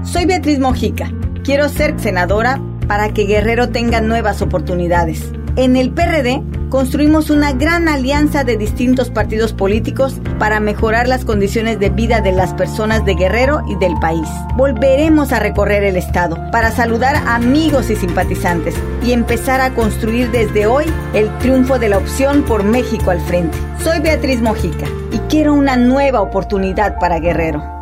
Soy Beatriz Mojica. Quiero ser senadora para que Guerrero tenga nuevas oportunidades. En el PRD construimos una gran alianza de distintos partidos políticos para mejorar las condiciones de vida de las personas de Guerrero y del país. Volveremos a recorrer el estado para saludar a amigos y simpatizantes y empezar a construir desde hoy el triunfo de la opción por México al frente. Soy Beatriz Mojica y quiero una nueva oportunidad para Guerrero.